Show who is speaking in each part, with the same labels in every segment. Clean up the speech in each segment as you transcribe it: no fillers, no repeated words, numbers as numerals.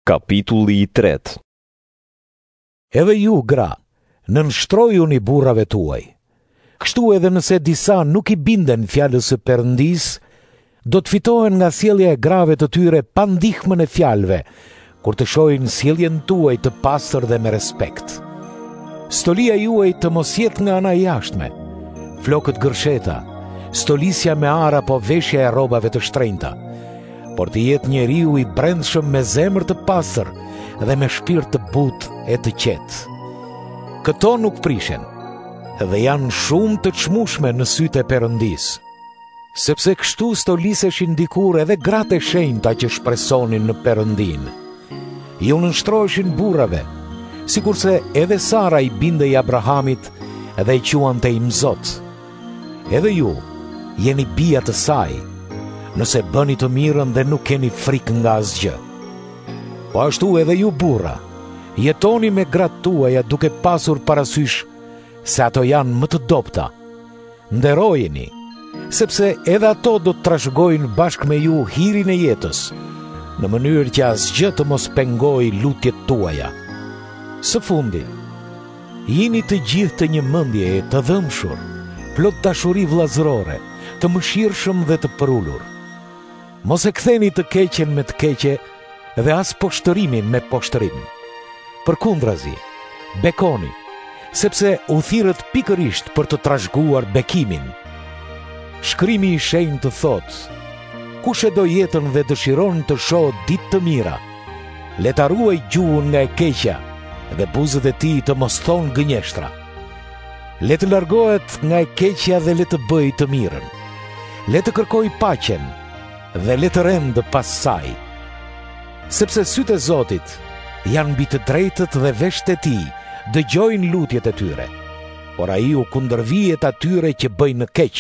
Speaker 1: Capitulli 3.
Speaker 2: Edhe ju, gra, nënshtrojuni burrave tuaj. Kështu edhe nëse disa nuk i binden fjalës së Perëndis, do të fitohen nga sjellja e grave të tyre pa ndihmën e fjalëve, kur të shohin sjelljen tuaj të pastër dhe me respekt. Stolia juaj të mos jetë nga ana e jashtme, flokët gërsheta, stolisja me ara apo veshja e rrobave të shtrenjta, por të jetë njeriu i brendshëm me zemër të pastër dhe me shpirt të butë e të qetë. Këto nuk prishen, dhe janë shumë të çmueshme në sytë e Perëndis, sepse kështu stoliseshin dikur edhe gratë e shenjta që shpresonin në Perëndin. Ju nënshtroheshin burrave, sikurse edhe Sara i bindej Abrahamit dhe i quante im Zot. Edhe ju jeni bija të saj, nëse bëni të mirën dhe nuk keni frikë nga asgjë. Po ashtu edhe ju burra, jetoni me gratë tuaja duke pasur parasysh se ato janë më të dobta. Nderojeni, sepse edhe ato do të trashëgojnë bashkë me ju hirin e jetës, në mënyrë që asgjë të mos pengojë lutjet tuaja. Së fundi, jini të gjithë të një mendje të dhëmshur, plot dashuri vllazërore, të mëshirshëm dhe të përullur. Mos e ktheni të keqen me të keqe dhe as poshtërimin me poshtërim. Përkundrazi, bekoni, sepse u thirrët pikërisht për të trashëguar bekimin. Shkrimi i shenjtë thotë: kush e do jetën dhe dëshiron të shohë ditë të mira, le ta ruaj gjuhën nga e keqja dhe buzët e tij të mos thonë gënjeshtra. Le të largohet nga e keqja dhe le të bëjë të mirën. Le të kërkojë paqen dhe le të rendë pas saj. Sepse sytë e Zotit janë mbi të drejtët dhe veshët e tij dëgjojnë lutjet e tyre, por ai u kundërvihet atyre që bëjnë keq.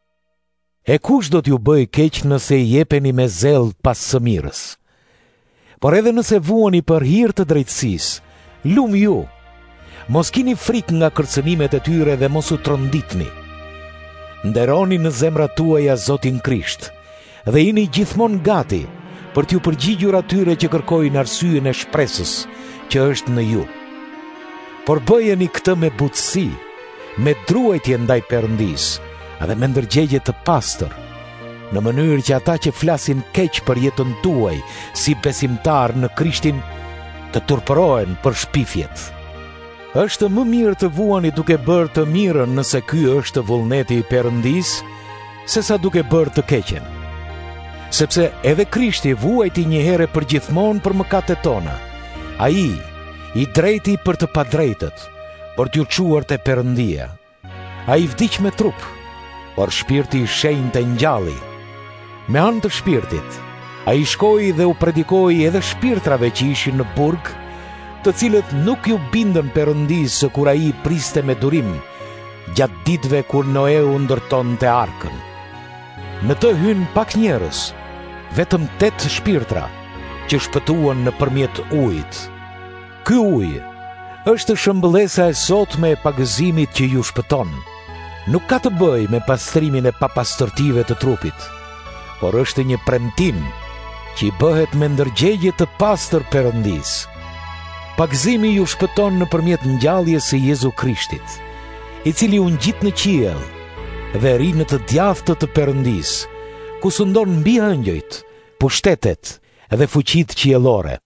Speaker 2: E kush do t'ju bëjë keq nëse i jepeni me zell pas së mirës? Por edhe nëse vuani për hir të drejtësisë, lum ju. Mos kini frikë nga kërcënimet e tyre dhe mos u tronditni. Nderoni në zemrat tuaja Zotin Krisht, dhe jini gjithmonë gati për t'ju përgjigjur atyre që kërkojnë arsyeën e shpresës që është në ju. Por bëjeni këtë me butësi, me druajtje ndaj Perëndis dhe me ndërgjegje të pastër, në mënyrë që ata që flasin keq për jetën tuaj si besimtar në Krishtin të turpërohen për shpifjet. Është më mirë të vuani duke bërë të mirën nëse ky është vullneti i Perëndis, sesa duke bërë të keqen. Sepse edhe Krishti vuajti një herë për gjithmonë për mëkatet tona. Ai, i drejti për të padrejtët, për t'ju çuar te Perëndia. Ai vdiq me trup, por shpirti i shenjtë ngjalli. Me anë të shpirtit, ai shkoi dhe u predikoi edhe shpirtrave që ishin në burg, të cilët nuk ju bindën Perëndisë kur ai priste me durim, gjatë ditëve kur Noeu ndërtonte arkën. Në të hyn pak njerëz, vetëm 8 shpirtra, që shpëtuan nëpërmjet ujit. Ky ujë është shëmbëllesa e sotme e pagëzimit që ju shpëton. Nuk ka të bëjë me pastrimin e papastërtive të trupit, por është një premtim që i bëhet me ndërgjegje të pastër Perëndis. Pagëzimi ju shpëton nëpërmjet ngjalljes së Jezu Krishtit, i cili u ngjit në qiell dhe ri në të djathtë të Perëndis, ku sundon mbi ëngjëjt, pushtetet dhe fuqitë qiellore.